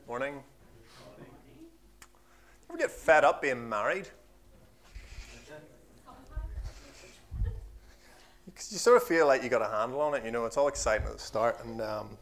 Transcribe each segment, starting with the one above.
Morning. Ever get fed up being married? Because you sort of feel like you got a handle on it. You know, it's all exciting at the start, and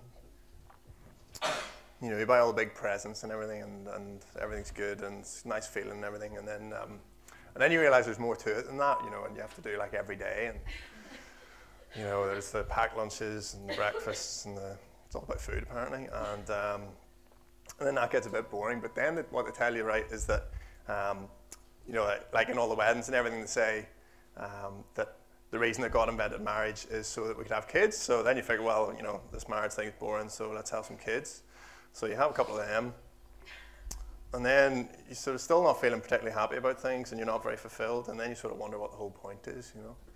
you buy all the big presents and everything, and everything's good, and it's a nice feeling and everything, and then you realize there's more to it than that. And you have to do like every day, and there's the packed lunches and the breakfasts, and it's all about food apparently, and then that gets a bit boring. But then what they tell you, right, is that like in all the weddings and everything, they say that the reason that God invented marriage is so that we could have kids. So then you figure, well, this marriage thing is boring, so let's have some kids. So you have a couple of them, and then you're sort of still not feeling particularly happy about things, and you're not very fulfilled, and then you sort of wonder what the whole point is,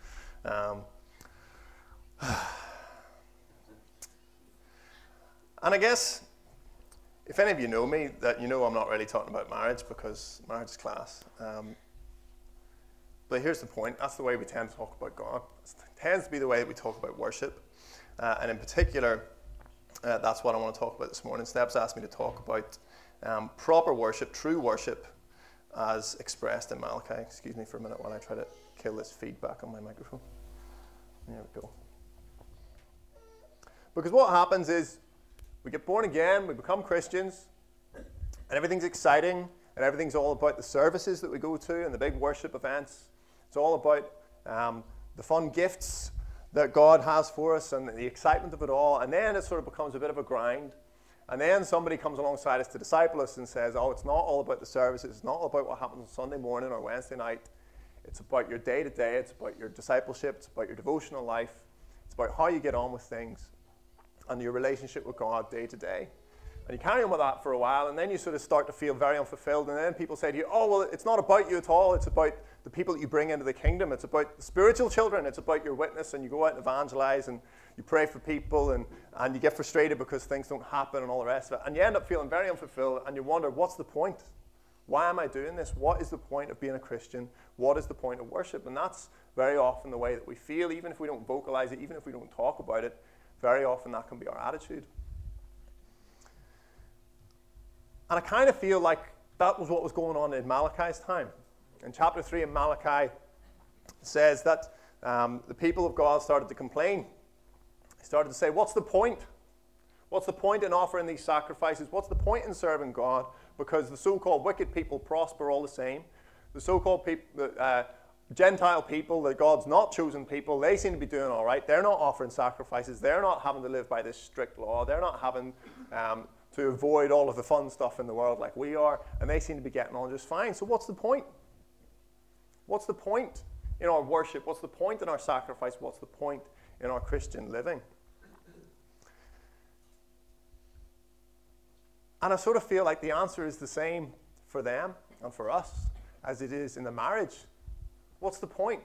And I guess, if any of you know me, that I'm not really talking about marriage, because marriage is class. But here's the point. That's the way we tend to talk about God. It tends to be the way that we talk about worship. And in particular, that's what I want to talk about this morning. Steps asked me to talk about proper worship, true worship, as expressed in Malachi. Excuse me for a minute while I try to kill this feedback on my microphone. There we go. Because what happens is, we get born again, we become Christians, and everything's exciting, and everything's all about the services that we go to and the big worship events. It's all about the fun gifts that God has for us and the excitement of it all. And then it sort of becomes a bit of a grind. And then somebody comes alongside us to disciple us and says, oh, it's not all about the services. It's not all about what happens on Sunday morning or Wednesday night. It's about your day-to-day. It's about your discipleship. It's about your devotional life. It's about how you get on with things and your relationship with God day to day. And you carry on with that for a while, and then you sort of start to feel very unfulfilled, and then people say to you, oh, well, it's not about you at all. It's about the people that you bring into the kingdom. It's about the spiritual children. It's about your witness, and you go out and evangelize, and you pray for people, and you get frustrated because things don't happen and all the rest of it. And you end up feeling very unfulfilled, and you wonder, what's the point? Why am I doing this? What is the point of being a Christian? What is the point of worship? And that's very often the way that we feel, even if we don't vocalize it, even if we don't talk about it. Very often that can be our attitude. And I kind of feel like that was what was going on in Malachi's time. In chapter 3 of Malachi, it says that the people of God started to complain. They started to say, what's the point? What's the point in offering these sacrifices? What's the point in serving God? Because the so-called wicked people prosper all the same. The so-called Gentile people, the God's not chosen people, they seem to be doing all right. They're not offering sacrifices. They're not having to live by this strict law. They're not having to avoid all of the fun stuff in the world like we are, and they seem to be getting on just fine. So what's the point? What's the point in our worship? What's the point in our sacrifice? What's the point in our Christian living? And I sort of feel like the answer is the same for them and for us as it is in the marriage. What's the point?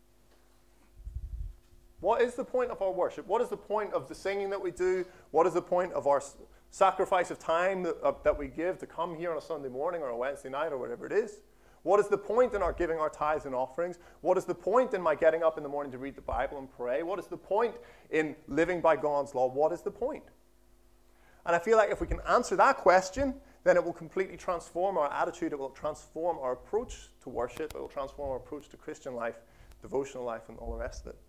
What is the point of our worship? What is the point of the singing that we do? What is the point of our sacrifice of time that we give to come here on a Sunday morning or a Wednesday night or whatever it is? What is the point in our giving our tithes and offerings? What is the point in my getting up in the morning to read the Bible and pray? What is the point in living by God's law? What is the point? And I feel like if we can answer that question, then it will completely transform our attitude. It will transform our approach to worship. It will transform our approach to Christian life, devotional life, and all the rest of it.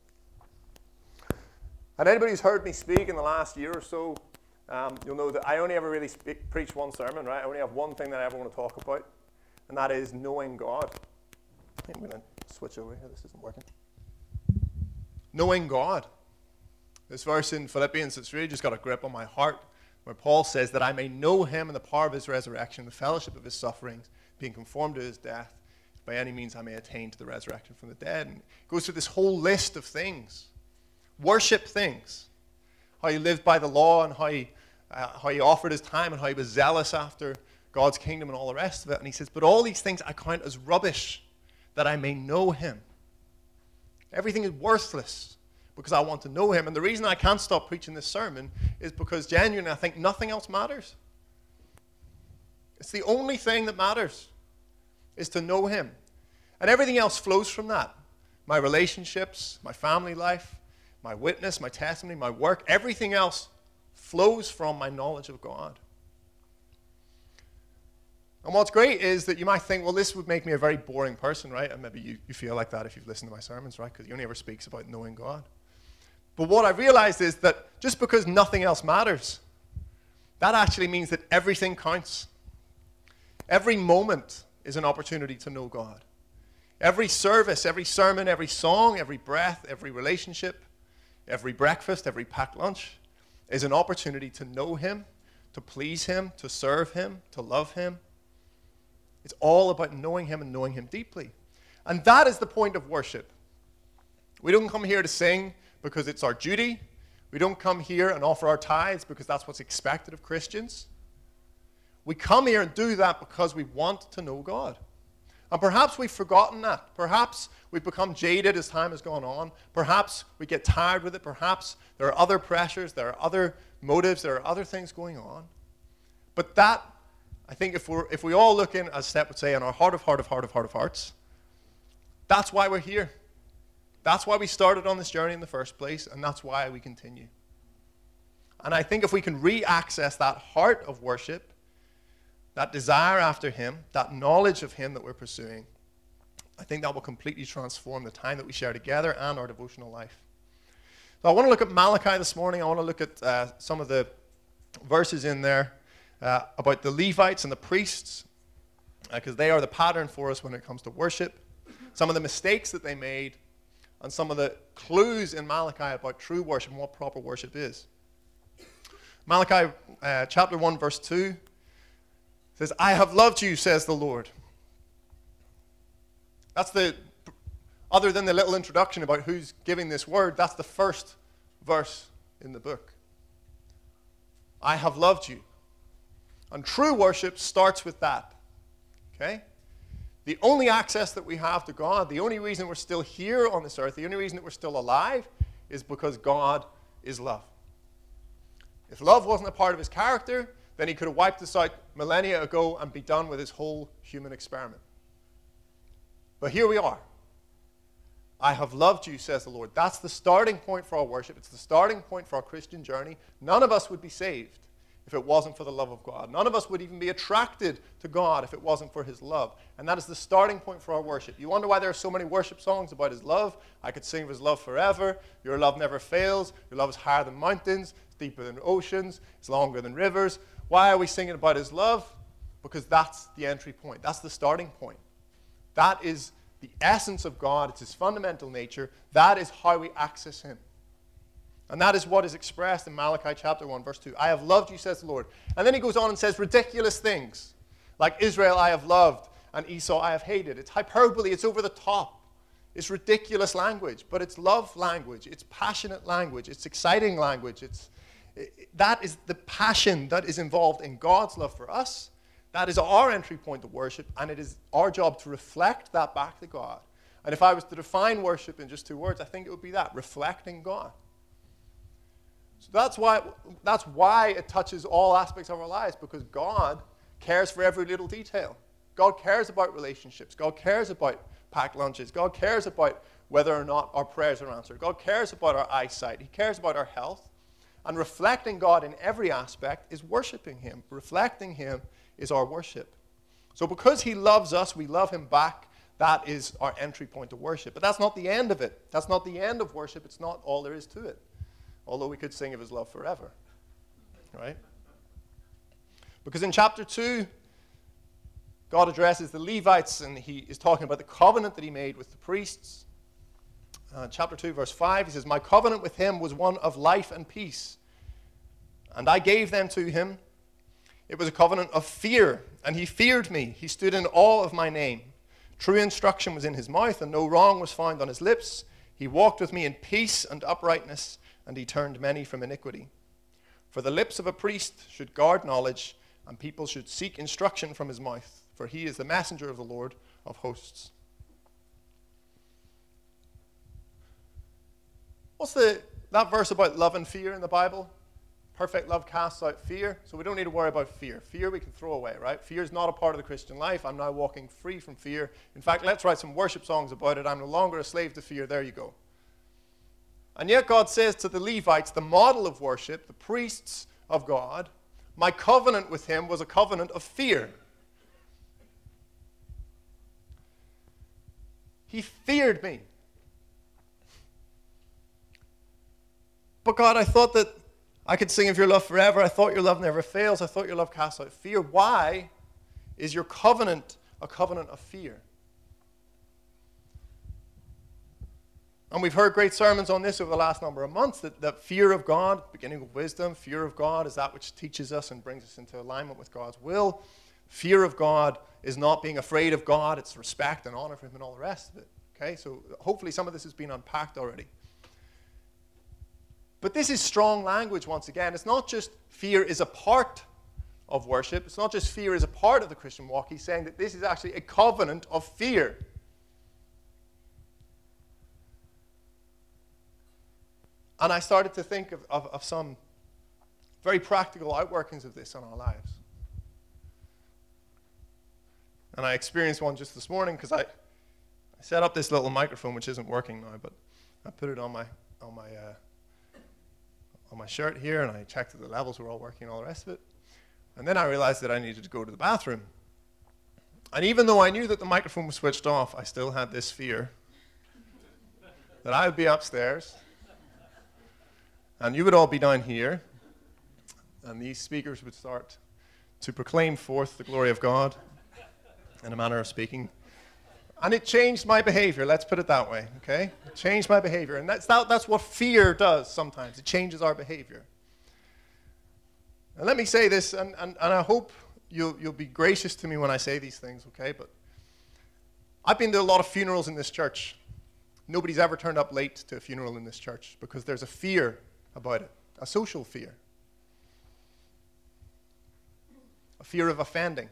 And anybody who's heard me speak in the last year or so, you'll know that I only ever really preach one sermon, right? I only have one thing that I ever want to talk about, and that is knowing God. I'm going to switch over here. This isn't working. Knowing God. This verse in Philippians, it's really just got a grip on my heart, where Paul says that I may know him and the power of his resurrection, the fellowship of his sufferings, being conformed to his death, by any means I may attain to the resurrection from the dead. And it goes through this whole list of things. Worship things. How he lived by the law, and how he offered his time, and how he was zealous after God's kingdom and all the rest of it. And he says, but all these things I count as rubbish, that I may know him. Everything is worthless because I want to know him. And the reason I can't stop preaching this sermon is because genuinely I think nothing else matters. It's the only thing that matters, is to know him. And everything else flows from that. My relationships, my family life, my witness, my testimony, my work, everything else flows from my knowledge of God. And what's great is that you might think, well, this would make me a very boring person, right? And maybe you feel like that if you've listened to my sermons, right? Because he only ever speaks about knowing God. But what I've realized is that just because nothing else matters, that actually means that everything counts. Every moment is an opportunity to know God. Every service, every sermon, every song, every breath, every relationship, every breakfast, every packed lunch is an opportunity to know him, to please him, to serve him, to love him. It's all about knowing him and knowing him deeply. And that is the point of worship. We don't come here to sing because it's our duty. We don't come here and offer our tithes because that's what's expected of Christians. We come here and do that because we want to know God. And perhaps we've forgotten that. Perhaps we've become jaded as time has gone on. Perhaps we get tired with it. Perhaps there are other pressures, there are other motives, there are other things going on. But that, I think if we all look in, as Steph would say, in our heart of hearts, that's why we're here. That's why we started on this journey in the first place, and that's why we continue. And I think if we can re-access that heart of worship, that desire after him, that knowledge of him that we're pursuing, I think that will completely transform the time that we share together and our devotional life. So I want to look at Malachi this morning. I want to look at some of the verses in there about the Levites and the priests, because they are the pattern for us when it comes to worship. Some of the mistakes that they made, and some of the clues in Malachi about true worship and what proper worship is. Malachi chapter 1, verse 2 says, I have loved you, says the Lord. That's other than the little introduction about who's giving this word, that's the first verse in the book. I have loved you. And true worship starts with that. Okay? The only access that we have to God, the only reason we're still here on this earth, the only reason that we're still alive is because God is love. If love wasn't a part of his character, then he could have wiped us out millennia ago and be done with his whole human experiment. But here we are. I have loved you, says the Lord. That's the starting point for our worship. It's the starting point for our Christian journey. None of us would be saved if it wasn't for the love of God. None of us would even be attracted to God if it wasn't for his love. And that is the starting point for our worship. You wonder why there are so many worship songs about his love? I could sing of his love forever. Your love never fails. Your love is higher than mountains. It's deeper than oceans. It's longer than rivers. Why are we singing about his love? Because that's the entry point. That's the starting point. That is the essence of God. It's his fundamental nature. That is how we access him. And that is what is expressed in Malachi chapter 1, verse 2. I have loved you, says the Lord. And then he goes on and says ridiculous things. Like Israel I have loved and Esau I have hated. It's hyperbole. It's over the top. It's ridiculous language. But it's love language. It's passionate language. It's exciting language. That is the passion that is involved in God's love for us. That is our entry point to worship, and it is our job to reflect that back to God. And if I was to define worship in just 2 words, I think it would be that, reflecting God. So that's why it touches all aspects of our lives, because God cares for every little detail. God cares about relationships. God cares about packed lunches. God cares about whether or not our prayers are answered. God cares about our eyesight. He cares about our health. And reflecting God in every aspect is worshiping him. Reflecting him is our worship. So because he loves us, we love him back. That is our entry point to worship. But that's not the end of it. That's not the end of worship. It's not all there is to it. Although we could sing of his love forever. Right? Because in chapter 2, God addresses the Levites, and he is talking about the covenant that he made with the priests. Chapter 2, verse 5, he says, my covenant with him was one of life and peace, and I gave them to him. It was a covenant of fear, and he feared me. He stood in awe of my name. True instruction was in his mouth, and no wrong was found on his lips. He walked with me in peace and uprightness, and he turned many from iniquity. For the lips of a priest should guard knowledge, and people should seek instruction from his mouth, for he is the messenger of the Lord of hosts. What's that verse about love and fear in the Bible? Perfect love casts out fear. So we don't need to worry about fear. Fear we can throw away, right? Fear is not a part of the Christian life. I'm now walking free from fear. In fact, let's write some worship songs about it. I'm no longer a slave to fear. There you go. And yet God says to the Levites, the model of worship, the priests of God, my covenant with him was a covenant of fear. He feared me. But God, I thought that I could sing of your love forever. I thought your love never fails. I thought your love casts out fear. Why is your covenant a covenant of fear? And we've heard great sermons on this over the last number of months, that fear of God, beginning with wisdom, fear of God is that which teaches us and brings us into alignment with God's will. Fear of God is not being afraid of God, it's respect and honor for him and all the rest of it. Okay, so hopefully some of this has been unpacked already. But this is strong language once again. It's not just fear is a part of worship. It's not just fear is a part of the Christian walk. He's saying that this is actually a covenant of fear. And I started to think of some very practical outworkings of this on our lives. And I experienced one just this morning because I set up this little microphone, which isn't working now, but I put it on my shirt here, and I checked that the levels were all working and all the rest of it. And then I realized that I needed to go to the bathroom. And even though I knew that the microphone was switched off, I still had this fear that I would be upstairs, and you would all be down here, and these speakers would start to proclaim forth the glory of God in a manner of speaking. And it changed my behavior, let's put it that way, okay? It changed my behavior. And that's what fear does sometimes. It changes our behavior. And let me say this, and I hope you'll be gracious to me when I say these things, okay? But I've been to a lot of funerals in this church. Nobody's ever turned up late to a funeral in this church because there's a fear about it, a social fear. A fear of offending.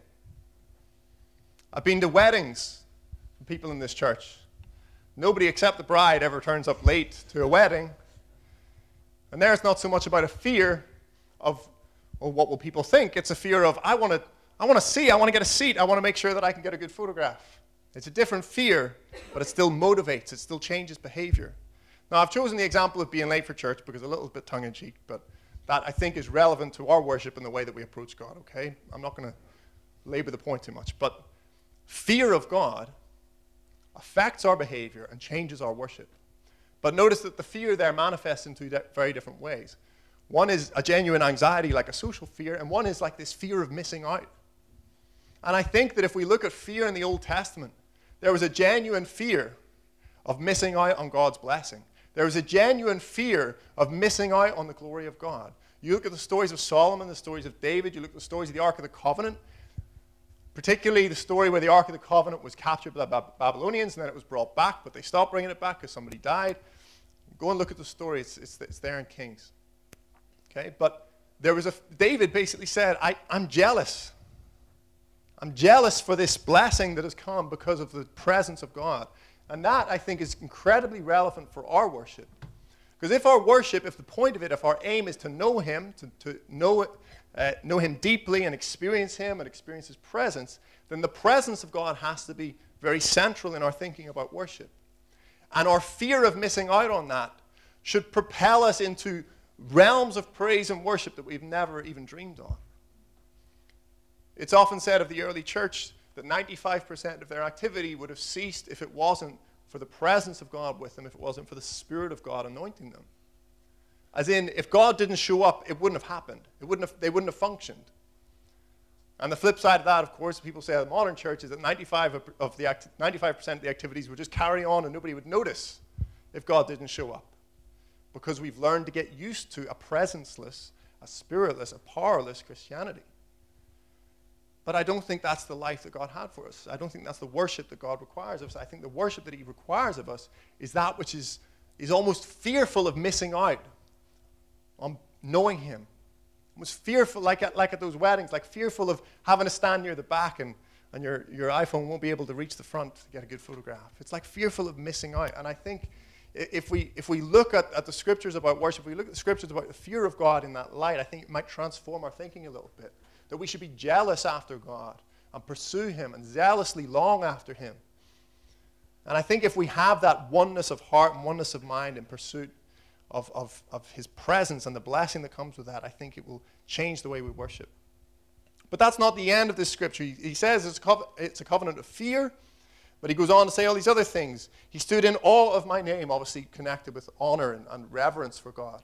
I've been to weddings of people in this church. Nobody except the bride ever turns up late to a wedding. And there's not so much about a fear of, well, what will people think? It's a fear of, I want to see, I want to get a seat, I want to make sure that I can get a good photograph. It's a different fear, but it still motivates, it still changes behavior. Now, I've chosen the example of being late for church because a little bit tongue-in-cheek, but that, I think, is relevant to our worship and the way that we approach God, okay? I'm not going to labor the point too much, but fear of God affects our behavior and changes our worship. But notice that the fear there manifests in two very different ways. One is a genuine anxiety, like a social fear, and one is like this fear of missing out. And I think that if we look at fear in the Old Testament, there was a genuine fear of missing out on God's blessing. There was a genuine fear of missing out on the glory of God. You look at the stories of Solomon, the stories of David, you look at the stories of the Ark of the Covenant, particularly the story where the Ark of the Covenant was captured by the Babylonians and then it was brought back, but they stopped bringing it back because somebody died. Go and look at the story. It's there in Kings. Okay, but David basically said, I'm jealous. I'm jealous for this blessing that has come because of the presence of God. And that, I think, is incredibly relevant for our worship. Because if our worship, if the point of it, if our aim is to know Him, to know Him deeply and experience Him and experience His presence, then the presence of God has to be very central in our thinking about worship. And our fear of missing out on that should propel us into realms of praise and worship that we've never even dreamed of. It's often said of the early church that 95% of their activity would have ceased if it wasn't for the presence of God with them, if it wasn't for the Spirit of God anointing them. As in, if God didn't show up, it wouldn't have happened. They wouldn't have functioned. And the flip side of that, of course, people say the modern church is that 95% of the activities would just carry on and nobody would notice if God didn't show up. Because we've learned to get used to a presenceless, a spiritless, a powerless Christianity. But I don't think that's the life that God had for us. I don't think that's the worship that God requires of us. I think the worship that He requires of us is that which is almost fearful of missing out on knowing Him. Almost fearful, like at those weddings, like fearful of having to stand near the back and your iPhone won't be able to reach the front to get a good photograph. It's like fearful of missing out. And I think if we look at the scriptures about worship, if we look at the scriptures about the fear of God in that light, I think it might transform our thinking a little bit. That we should be jealous after God and pursue Him and zealously long after Him. And I think if we have that oneness of heart and oneness of mind in pursuit of His presence and the blessing that comes with that, I think it will change the way we worship. But that's not the end of this scripture. He says it's a covenant of fear, But he goes on to say all these other things. He stood in awe of my name, obviously connected with honor and reverence for God.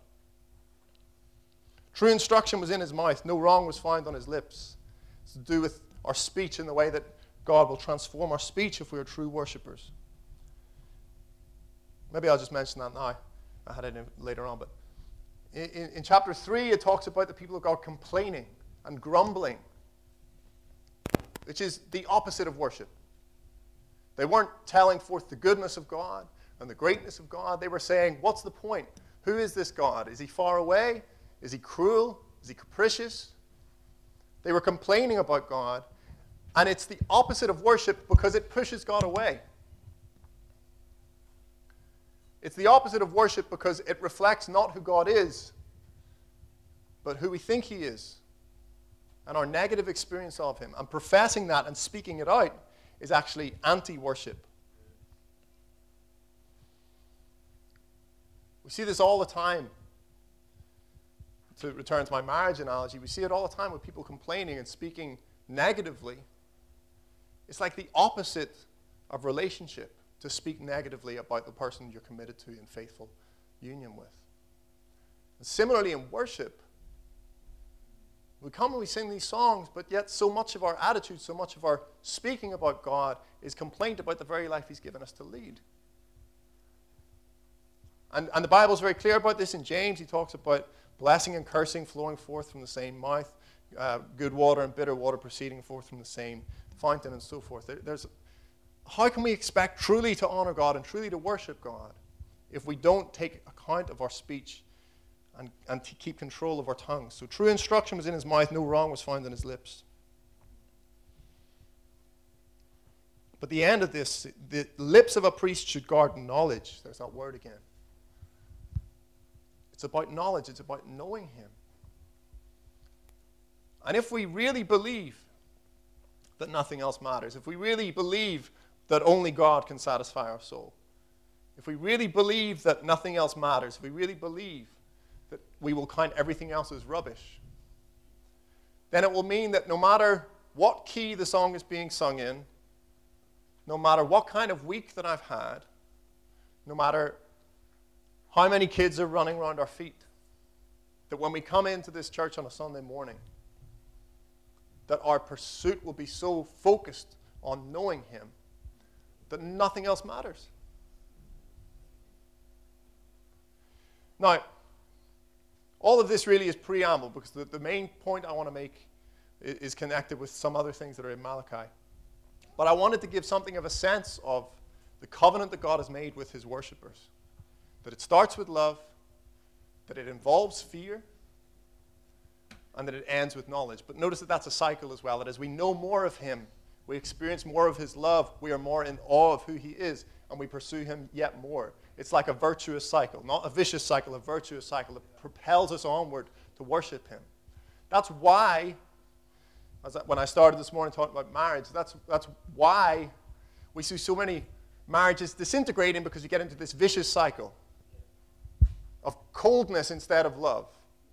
True instruction was in his mouth. No wrong was found on his lips. It's to do with our speech and the way that God will transform our speech if we are true worshippers. Maybe I'll just mention that now. I had it in later on. But in chapter 3, it talks about the people of God complaining and grumbling, which is the opposite of worship. They weren't telling forth the goodness of God and the greatness of God. They were saying, what's the point? Who is this God? Is he far away? Is he cruel? Is he capricious? They were complaining about God, and it's the opposite of worship because it pushes God away. It's the opposite of worship because it reflects not who God is, but who we think he is, and our negative experience of him. And professing that and speaking it out is actually anti-worship. We see this all the time. To return to my marriage analogy, we see it all the time with people complaining and speaking negatively. It's like the opposite of relationship to speak negatively about the person you're committed to in faithful union with. And similarly in worship, we come and we sing these songs, but yet so much of our attitude, so much of our speaking about God is complaint about the very life he's given us to lead. And the Bible's very clear about this. In James, he talks about blessing and cursing flowing forth from the same mouth, good water and bitter water proceeding forth from the same fountain, and so forth. How can we expect truly to honor God and truly to worship God if we don't take account of our speech and to keep control of our tongues? So true instruction was in his mouth, no wrong was found in his lips. But the end of this, the lips of a priest should guard knowledge. There's that word again. It's about knowledge. It's about knowing him. And if we really believe that nothing else matters, if we really believe that only God can satisfy our soul, if we really believe that nothing else matters, if we really believe that we will count everything else as rubbish, then it will mean that no matter what key the song is being sung in, no matter what kind of week that I've had, no matter how many kids are running around our feet, that when we come into this church on a Sunday morning, that our pursuit will be so focused on knowing him that nothing else matters. Now, all of this really is preamble because the main point I want to make is connected with some other things that are in Malachi. But I wanted to give something of a sense of the covenant that God has made with his worshipers. That it starts with love, that it involves fear, and that it ends with knowledge. But notice that that's a cycle as well, that as we know more of him, we experience more of his love, we are more in awe of who he is, and we pursue him yet more. It's like a virtuous cycle, not a vicious cycle, a virtuous cycle that propels us onward to worship him. That's why, when I started this morning talking about marriage, that's why we see so many marriages disintegrating, because you get into this vicious cycle of coldness instead of love,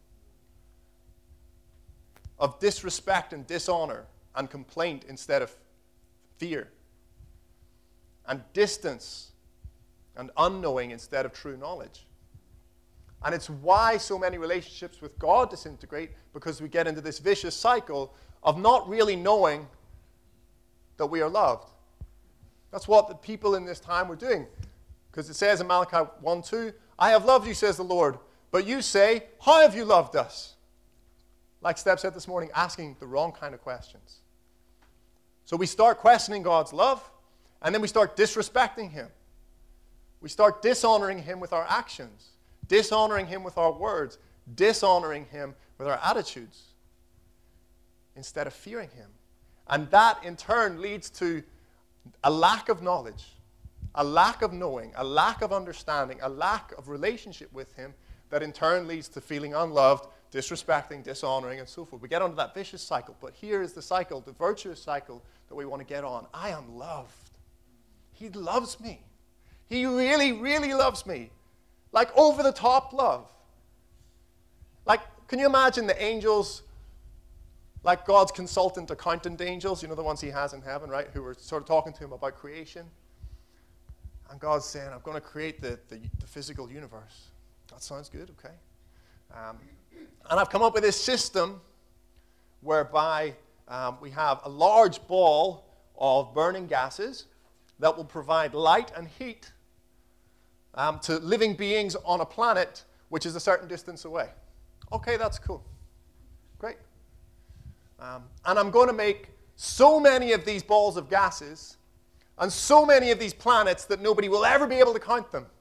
of disrespect and dishonor and complaint instead of fear, and distance and unknowing instead of true knowledge. And it's why so many relationships with God disintegrate, because we get into this vicious cycle of not really knowing that we are loved. That's what the people in this time were doing. Because it says in Malachi 1:2, I have loved you, says the Lord, but you say, how have you loved us? Like Steph said this morning, asking the wrong kind of questions. So we start questioning God's love, and then we start disrespecting him. We start dishonoring him with our actions, dishonoring him with our words, dishonoring him with our attitudes, instead of fearing him. And that, in turn, leads to a lack of knowledge, a lack of knowing, a lack of understanding, a lack of relationship with him, that in turn leads to feeling unloved, disrespecting, dishonoring, and so forth. We get onto that vicious cycle. But here is the cycle, the virtuous cycle that we want to get on. I am loved. He loves me. He really, really loves me. Like over-the-top love. Like, can you imagine the angels like God's consultant accountant angels, the ones he has in heaven, right, who were sort of talking to him about creation. And God's saying, I'm going to create the physical universe. That sounds good, okay. And I've come up with this system whereby we have a large ball of burning gases that will provide light and heat to living beings on a planet which is a certain distance away. Okay, that's cool. Great. And I'm going to make so many of these balls of gases and so many of these planets that nobody will ever be able to count them.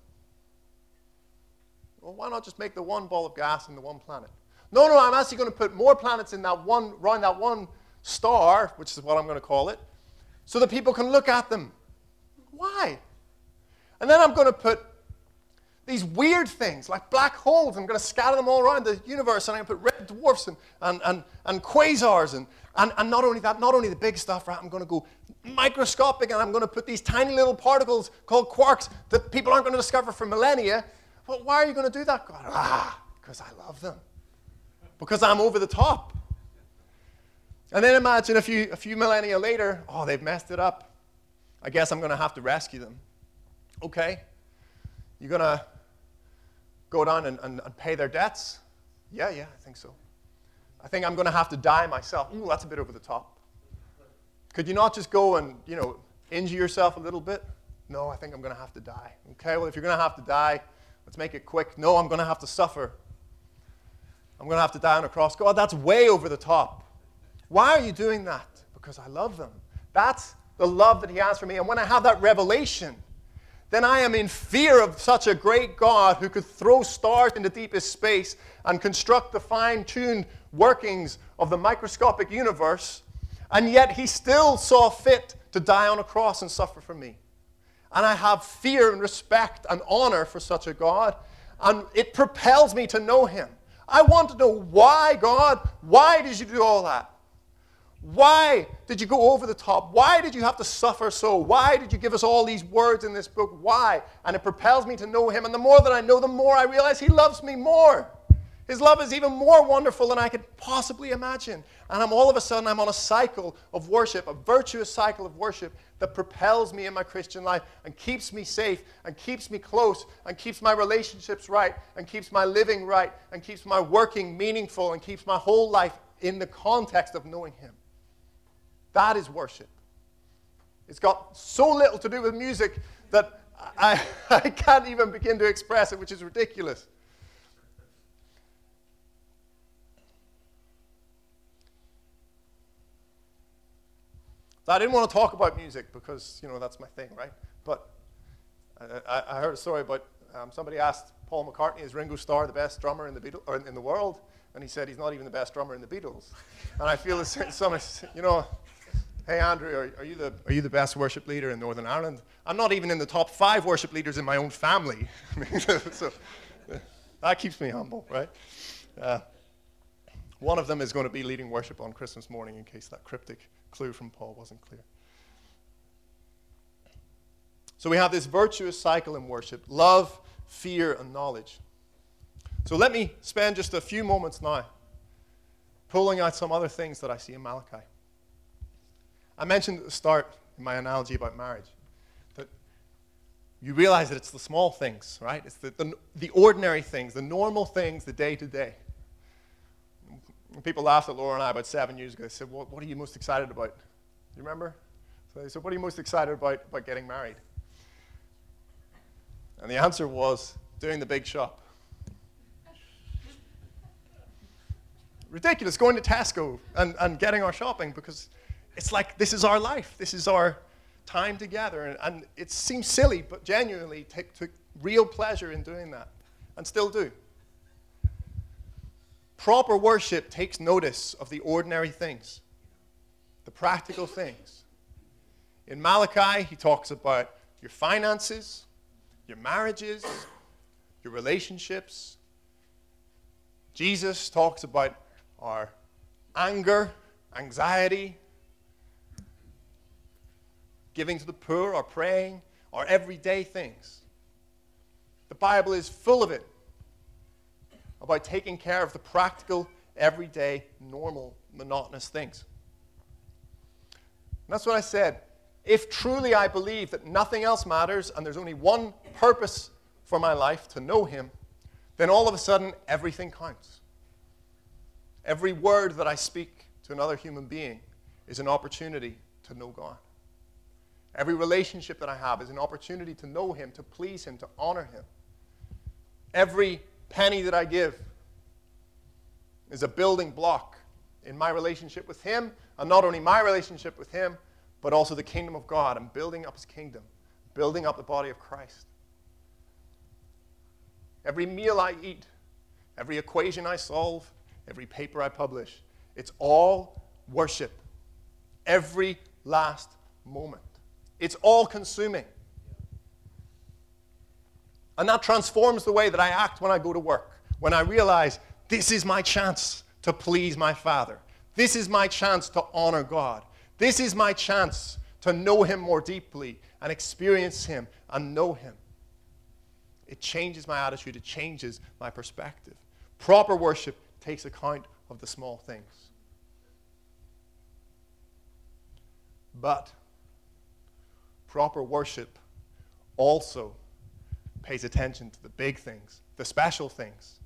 Well, why not just make the one ball of gas and the one planet? No, I'm actually going to put more planets in that one, around that one star, which is what I'm going to call it, so that people can look at them. Why? And then I'm going to put these weird things like black holes. I'm going to scatter them all around the universe, and I'm going to put red dwarfs and quasars, and not only that, not only the big stuff, right? I'm going to go microscopic, and I'm going to put these tiny little particles called quarks that people aren't going to discover for millennia. Well, why are you going to do that, God? Because I love them. Because I'm over the top. And then imagine a few millennia later, they've messed it up. I guess I'm going to have to rescue them. Okay. You're going to go down and pay their debts? Yeah, I think so. I think I'm going to have to die myself. Ooh, that's a bit over the top. Could you not just go and, injure yourself a little bit? No, I think I'm going to have to die. Okay, well, if you're going to have to die, let's make it quick. No, I'm going to have to suffer. I'm going to have to die on a cross. God, that's way over the top. Why are you doing that? Because I love them. That's the love that he has for me. And when I have that revelation, then I am in fear of such a great God who could throw stars into deepest space and construct the fine-tuned workings of the microscopic universe, and yet he still saw fit to die on a cross and suffer for me. And I have fear and respect and honor for such a God, and it propels me to know him. I want to know why, God, why did you do all that? Why did you go over the top? Why did you have to suffer so? Why did you give us all these words in this book? Why? And it propels me to know him. And the more that I know, the more I realize he loves me more. His love is even more wonderful than I could possibly imagine. And all of a sudden, I'm on a cycle of worship, a virtuous cycle of worship that propels me in my Christian life and keeps me safe and keeps me close and keeps my relationships right and keeps my living right and keeps my working meaningful and keeps my whole life in the context of knowing him. That is worship. It's got so little to do with music that I can't even begin to express it, which is ridiculous. So I didn't want to talk about music because, that's my thing, right? But I heard a story about somebody asked Paul McCartney, is Ringo Starr the best drummer in the world? And he said he's not even the best drummer in the Beatles. And I feel as somebody, hey, Andrew, are you the best worship leader in Northern Ireland? I'm not even in the top 5 worship leaders in my own family. So that keeps me humble, right? One of them is going to be leading worship on Christmas morning, in case that cryptic clue from Paul wasn't clear. So we have this virtuous cycle in worship: love, fear, and knowledge. So let me spend just a few moments now pulling out some other things that I see in Malachi. I mentioned at the start in my analogy about marriage that you realize that it's the small things, right? It's the ordinary things, the normal things, the day-to-day. People laughed at Laura and I about 7 years ago. They said, what are you most excited about? Do you remember? So they said, what are you most excited about getting married? And the answer was doing the big shop. Ridiculous, going to Tesco and getting our shopping, because it's like this is our life. This is our time together. And it seems silly, but genuinely take real pleasure in doing that, and still do. Proper worship takes notice of the ordinary things, the practical things. In Malachi, he talks about your finances, your marriages, your relationships. Jesus talks about our anger, anxiety, giving to the poor, our praying, our everyday things. The Bible is full of it, about taking care of the practical, everyday, normal, monotonous things. And that's what I said. If truly I believe that nothing else matters and there's only one purpose for my life, to know him, then all of a sudden everything counts. Every word that I speak to another human being is an opportunity to know God. Every relationship that I have is an opportunity to know him, to please him, to honor him. Every penny that I give is a building block in my relationship with him, and not only my relationship with him, but also the kingdom of God and building up his kingdom, building up the body of Christ. Every meal I eat, every equation I solve, every paper I publish, it's all worship. Every last moment. It's all consuming. And that transforms the way that I act when I go to work. When I realize this is my chance to please my Father. This is my chance to honor God. This is my chance to know him more deeply and experience him and know him. It changes my attitude. It changes my perspective. Proper worship takes account of the small things. But proper worship also pays attention to the big things, the special things.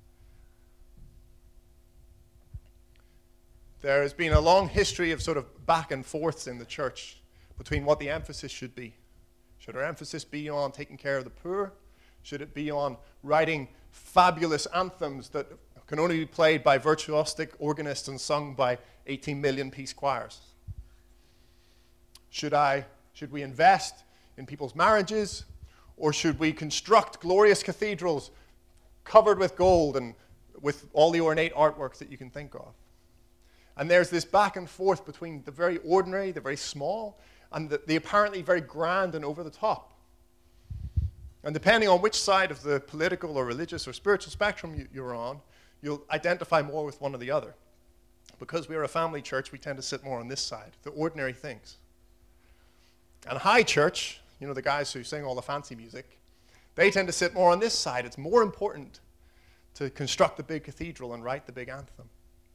There has been a long history of sort of back and forths in the church between what the emphasis should be. Should our emphasis be on taking care of the poor? Should it be on writing fabulous anthems that can only be played by virtuosic organists and sung by 18 million piece choirs? Should we invest in people's marriages, or should we construct glorious cathedrals covered with gold and with all the ornate artworks that you can think of? And there's this back and forth between the very ordinary, the very small, and the apparently very grand and over the top. And depending on which side of the political or religious or spiritual spectrum you're on, you'll identify more with one or the other. Because we're a family church, we tend to sit more on this side, the ordinary things. And high church, you know, the guys who sing all the fancy music, they tend to sit more on this side. It's more important to construct the big cathedral and write the big anthem.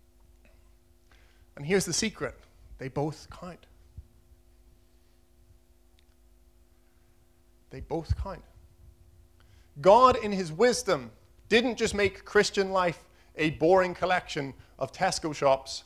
And here's the secret. They both count. They both count. God, in his wisdom, didn't just make Christian life a boring collection of Tesco shops,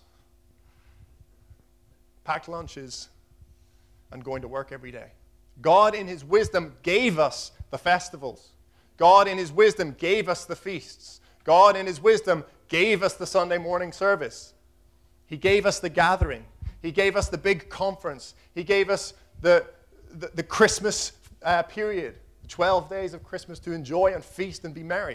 packed lunches, and going to work every day. God, in his wisdom, gave us the festivals. God, in his wisdom, gave us the feasts. God, in his wisdom, gave us the Sunday morning service. He gave us the gathering. He gave us the big conference. He gave us the Christmas period, 12 days of Christmas to enjoy and feast and be merry.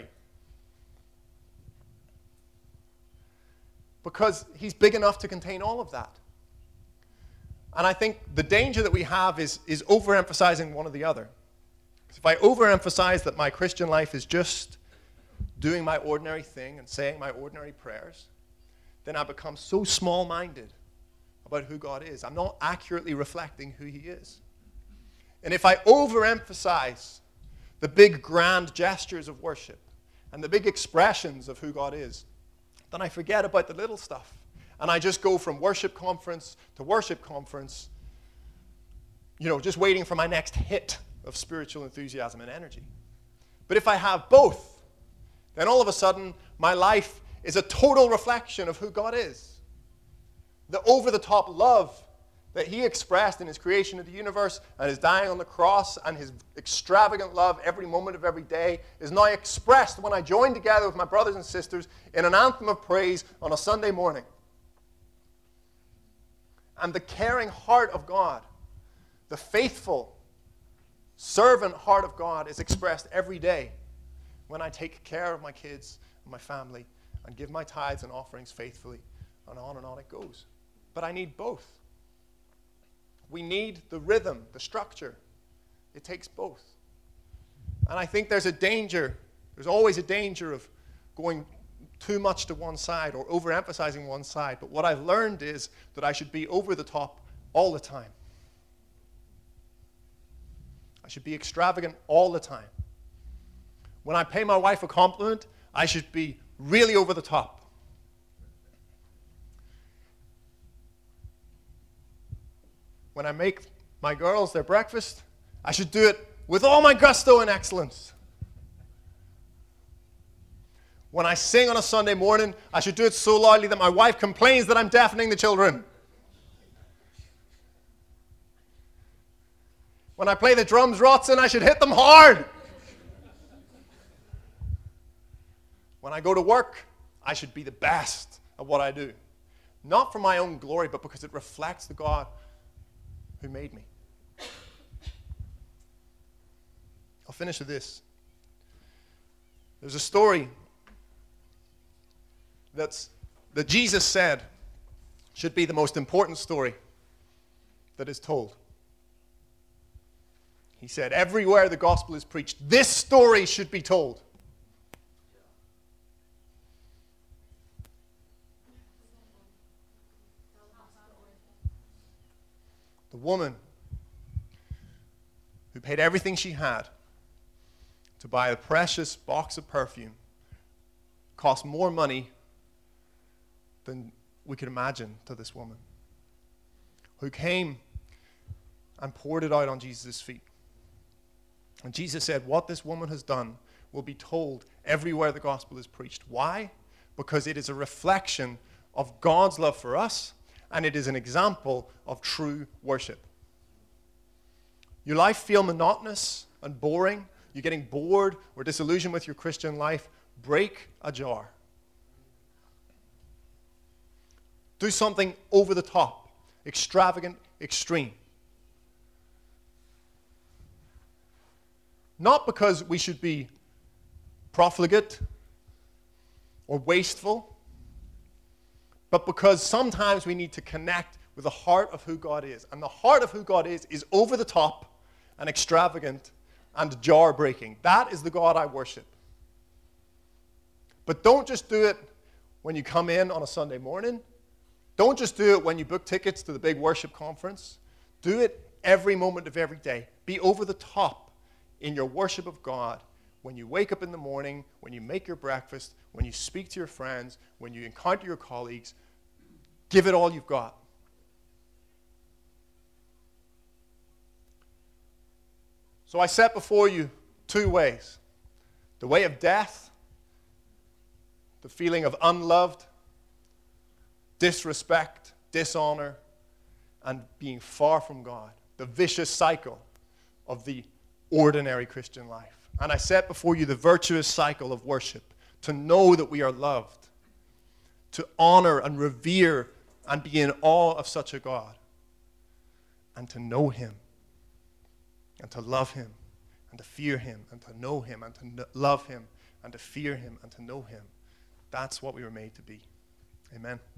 Because he's big enough to contain all of that. And I think the danger that we have is overemphasizing one or the other. If I overemphasize that my Christian life is just doing my ordinary thing and saying my ordinary prayers, then I become so small-minded about who God is. I'm not accurately reflecting who he is. And if I overemphasize the big grand gestures of worship and the big expressions of who God is, then I forget about the little stuff. And I just go from worship conference to worship conference, you know, just waiting for my next hit of spiritual enthusiasm and energy. But if I have both, then all of a sudden my life is a total reflection of who God is. The over-the-top love that he expressed in his creation of the universe and his dying on the cross and his extravagant love every moment of every day is now expressed when I join together with my brothers and sisters in an anthem of praise on a Sunday morning. And the caring heart of God, the faithful servant heart of God is expressed every day when I take care of my kids and my family and give my tithes and offerings faithfully, and on it goes. But I need both. We need the rhythm, the structure. It takes both. And I think there's always a danger of going too much to one side or overemphasizing one side. But what I've learned is that I should be over the top all the time. I should be extravagant all the time. When I pay my wife a compliment, I should be really over the top. when I make my girls their breakfast, I should do it with all my gusto and excellence. When I sing on a Sunday morning, I should do it so loudly that my wife complains that I'm deafening the children. When I play the drums, Rotson, I should hit them hard. When I go to work, I should be the best at what I do. Not for my own glory, but because it reflects the God who made me. I'll finish with this. There's a story that Jesus said should be the most important story that is told. He said, everywhere the gospel is preached, this story should be told. The woman who paid everything she had to buy a precious box of perfume cost more money than we could imagine to this woman, who came and poured it out on Jesus' feet. And Jesus said, what this woman has done will be told everywhere the gospel is preached. Why? Because it is a reflection of God's love for us, and it is an example of true worship. Your life feel monotonous and boring? You're getting bored or disillusioned with your Christian life? Break a jar. Do something over the top, extravagant, extreme. Not because we should be profligate or wasteful, but because sometimes we need to connect with the heart of who God is. And the heart of who God is over the top and extravagant and jar-breaking. That is the God I worship. But don't just do it when you come in on a Sunday morning. Don't just do it when you book tickets to the big worship conference. Do it every moment of every day. Be over the top in your worship of God when you wake up in the morning, when you make your breakfast, when you speak to your friends, when you encounter your colleagues. Give it all you've got. So I set before you two ways. The way of death, the feeling of unloved, disrespect, dishonor, and being far from God. The vicious cycle of the ordinary Christian life. And I set before you the virtuous cycle of worship, to know that we are loved, to honor and revere and be in awe of such a God, and to know him, and to love him, and to fear him, and to know him, and to love him, and to fear him, and to know him. That's what we were made to be. Amen.